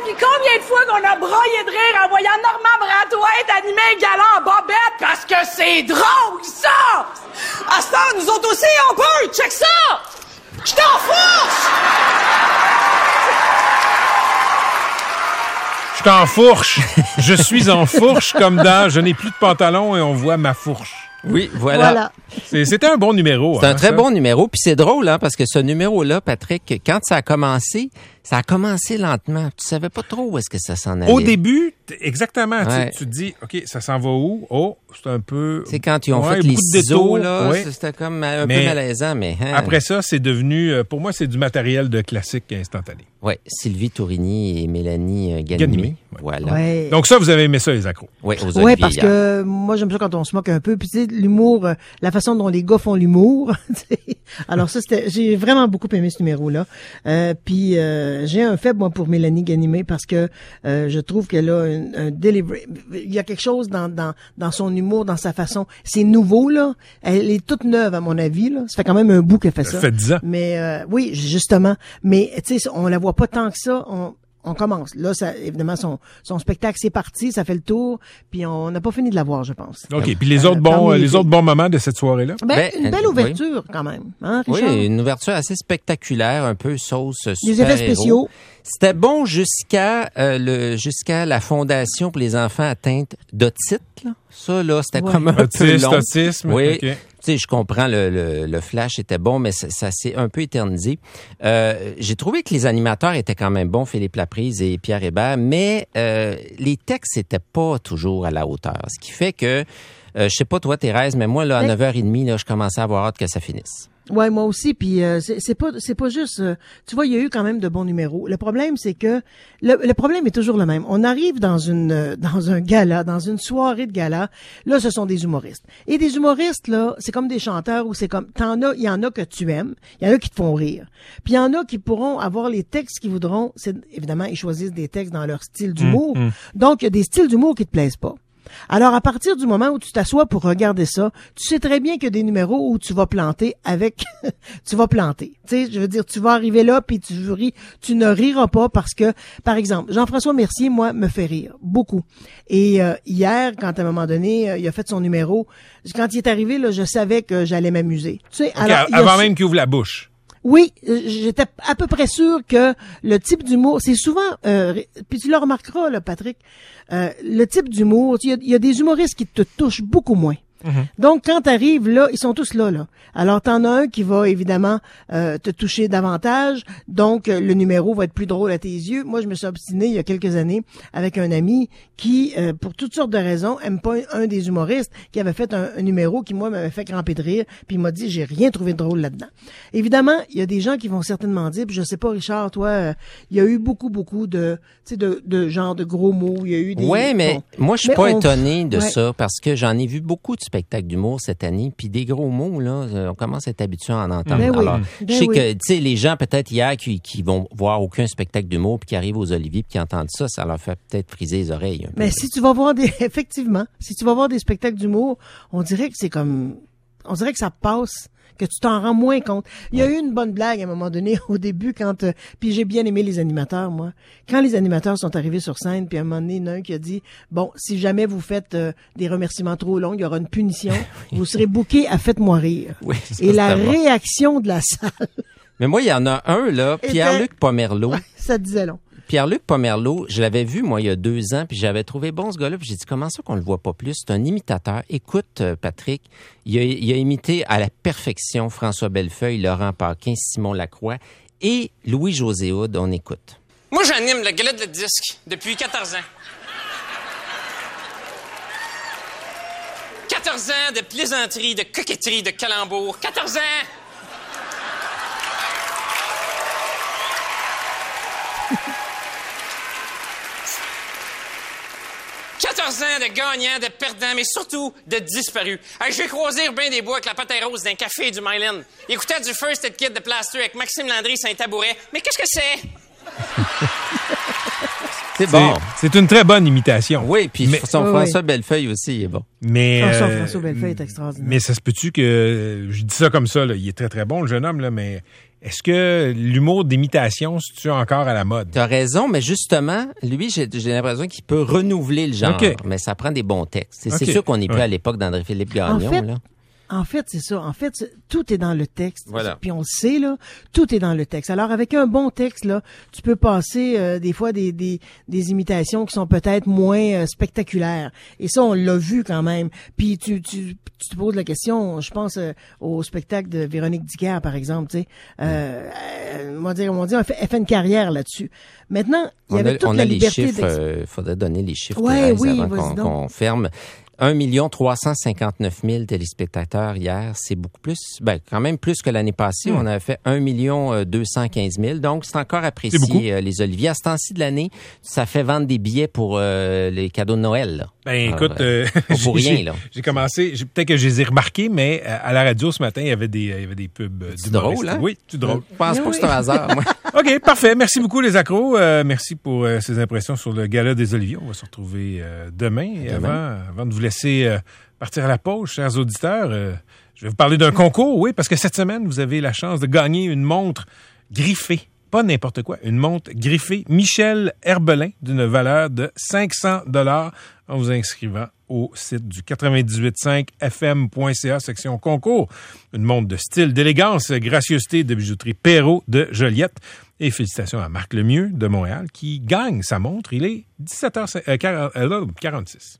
puis combien de fois qu'on a broyé de rire en voyant Normand Brathwaite animer un galant en bobette parce que c'est drôle, ça! À ce temps, nous autres aussi, on peut! Check ça! Je t'en fourche! Je t'en fourche. Je suis en fourche comme dans Je n'ai plus de pantalon et on voit ma fourche. Oui, voilà. C'était un bon numéro. C'est un très bon numéro. Puis c'est drôle, hein, parce que ce numéro-là, Patrick, quand ça a commencé lentement. Tu savais pas trop où est-ce que ça s'en allait. Au début, exactement. Ouais. Tu te dis, OK, ça s'en va où? Oh, c'est un peu... C'est quand ils ont fait les ciseaux, là, c'était comme un peu malaisant, mais... Hein. Après ça, c'est devenu... pour moi, c'est du matériel de classique instantané. Oui, Sylvie Tourigny et Mélanie Ganimé. Voilà. Ouais. Donc ça, vous avez aimé ça, les accros? Oui, aux Olivier. Oui, parce que moi, j'aime ça quand on se moque un peu. Puis tu sais, l'humour, la façon dont les gars font l'humour. Alors ça, j'ai vraiment beaucoup aimé ce numéro-là. Puis j'ai un faible, moi, pour Mélanie Ganimé parce que je trouve qu'elle a un delivery. Il y a quelque chose dans son humour, dans sa façon. C'est nouveau, là. Elle est toute neuve, à mon avis, là. Ça fait quand même un bout qu'elle fait ça. Ça fait 10 ans. Mais oui, justement. Mais tu sais, on la voit pas tant que ça. On commence. Là, ça, évidemment, son spectacle, c'est parti, ça fait le tour, puis on n'a pas fini de la voir, je pense. OK. Puis les autres bons moments de cette soirée-là? Une belle ouverture, quand même. Hein, Richard? Oui, une ouverture assez spectaculaire, un peu sauce super-héros. Des effets spéciaux. C'était bon jusqu'à la Fondation pour les enfants atteints d'otite, là. Ça, là, c'était comme un peu long. Autisme, oui. Okay. Tu sais, je comprends, le flash était bon, mais ça s'est un peu éternisé. J'ai trouvé que les animateurs étaient quand même bons, Philippe Laprise et Pierre Hébert, mais les textes n'étaient pas toujours à la hauteur. Ce qui fait que, je sais pas toi, Thérèse, mais moi, là, à 9h30, là, je commençais à avoir hâte que ça finisse. Ouais, moi aussi. Puis c'est pas juste. Tu vois, il y a eu quand même de bons numéros. Le problème, c'est que le problème est toujours le même. On arrive dans un gala, dans une soirée de gala. Là, ce sont des humoristes. Et des humoristes là, c'est comme des chanteurs où c'est comme il y en a que tu aimes, il y en a qui te font rire. Puis il y en a qui pourront avoir les textes qu'ils voudront. C'est évidemment ils choisissent des textes dans leur style d'humour. Donc il y a des styles d'humour qui te plaisent pas. Alors, à partir du moment où tu t'assois pour regarder ça, tu sais très bien qu'il y a des numéros où tu vas planter avec... tu vas planter. Tu sais, je veux dire, tu vas arriver là puis tu ne riras pas parce que, par exemple, Jean-François Mercier, moi, me fait rire. Beaucoup. Et hier, quand à un moment donné, il a fait son numéro, quand il est arrivé, là, je savais que j'allais m'amuser. Tu sais, okay, alors, avant même qu'il ouvre la bouche. Oui, j'étais à peu près sûr que le type d'humour, c'est souvent, puis tu le remarqueras, là, Patrick, le type d'humour, il y a des humoristes qui te touchent beaucoup moins. Donc, quand t'arrives là, ils sont tous là. Alors, t'en as un qui va évidemment te toucher davantage. Donc, le numéro va être plus drôle à tes yeux. Moi, je me suis obstiné il y a quelques années avec un ami qui, pour toutes sortes de raisons, aime pas un des humoristes qui avait fait un numéro qui, moi, m'avait fait cramper de rire. Puis il m'a dit, j'ai rien trouvé de drôle là-dedans. Évidemment, il y a des gens qui vont certainement dire, puis je sais pas, Richard, toi, il y a eu beaucoup de, tu sais, de genre de gros mots. Il y a eu des... Ouais, mais moi, je suis pas étonné de ça parce que j'en ai vu beaucoup de spectacles d'humour cette année, puis des gros mots, là, on commence à être habitué à en entendre. Alors, je sais que, tu sais, les gens, peut-être hier, qui vont voir aucun spectacle d'humour, puis qui arrivent aux Oliviers, puis qui entendent ça, ça leur fait peut-être friser les oreilles. Mais si tu vas voir effectivement, si tu vas voir des spectacles d'humour, on dirait que ça passe, que tu t'en rends moins compte. Il y a eu une bonne blague à un moment donné au début quand puis j'ai bien aimé les animateurs, moi. Quand les animateurs sont arrivés sur scène, puis à un moment donné, il y en a un qui a dit bon, si jamais vous faites des remerciements trop longs, il y aura une punition. Vous serez booké à Faites-moi rire. Oui, ça, et la réaction de la salle. Mais moi, il y en a un là, Pierre-Luc Pomerleau. Ouais, ça disait long. Pierre-Luc Pomerleau, je l'avais vu, moi, il y a 2 ans, puis j'avais trouvé bon ce gars-là, puis j'ai dit, comment ça qu'on le voit pas plus? C'est un imitateur. Écoute, Patrick, il a imité à la perfection François Bellefeuille, Laurent Paquin, Simon Lacroix et Louis-José Hood. On écoute. Moi, j'anime le gala de disque depuis 14 ans. 14 ans de plaisanterie, de coquetterie, de calembour. 14 ans! 14 ans de gagnants, de perdants, mais surtout de disparus. J'ai croisé Urbain Desbois avec la patte rose d'un café du Myland. Il écoutait du First Aid Kit de Plaster avec Maxime Landry sur un tabouret. Mais qu'est-ce que c'est? C'est bon. C'est une très bonne imitation. Oui, puis son François Bellefeuille aussi, il est bon. Mais François Bellefeuille est extraordinaire. Mais ça se peut-tu que je dis ça comme ça, là, il est très très bon le jeune homme là, mais Est-ce que l'humour d'imitation, c'est-tu encore à la mode? T'as raison, mais justement, lui, j'ai l'impression qu'il peut renouveler le genre, mais ça prend des bons textes. C'est sûr qu'on n'est plus à l'époque d'André-Philippe Gagnon, là. En fait, c'est ça. En fait, tout est dans le texte. Voilà. Puis on le sait, là, tout est dans le texte. Alors, avec un bon texte, là, tu peux passer des fois des imitations qui sont peut-être moins spectaculaires. Et ça, on l'a vu quand même. Puis tu te poses la question, je pense au spectacle de Véronique Dicker, par exemple, tu sais. On dit, elle fait une carrière là-dessus. Maintenant, il y avait toute la liberté. On a les chiffres, faudrait donner les chiffres avant qu'on ferme. 1 359 000 téléspectateurs hier, c'est beaucoup plus, quand même plus que l'année passée. On avait fait 1 215 000, donc c'est encore apprécié, les Oliviers. À ce temps-ci de l'année, ça fait vendre des billets pour les cadeaux de Noël, là. Écoute, pour rien, là. J'ai commencé, peut-être que je les ai remarqués, mais à la radio ce matin, il y avait des pubs d'humoristes. Drôle, hein? Oui, c'est drôle. Je pense pas que c'est un hasard, moi. OK, parfait. Merci beaucoup, les accros. Merci pour ces impressions sur le Gala des Oliviers. On va se retrouver demain. Et avant de vous laisser partir à la pause, chers auditeurs, je vais vous parler d'un concours, oui, parce que cette semaine, vous avez la chance de gagner une montre griffée. Pas n'importe quoi, une montre griffée Michel Herbelin d'une valeur de 500 $ en vous inscrivant au site du 98.5fm.ca, section concours. Une montre de style, d'élégance, gracieuseté de bijouterie Perrault de Joliette. Et félicitations à Marc Lemieux de Montréal qui gagne sa montre. Il est 17h46.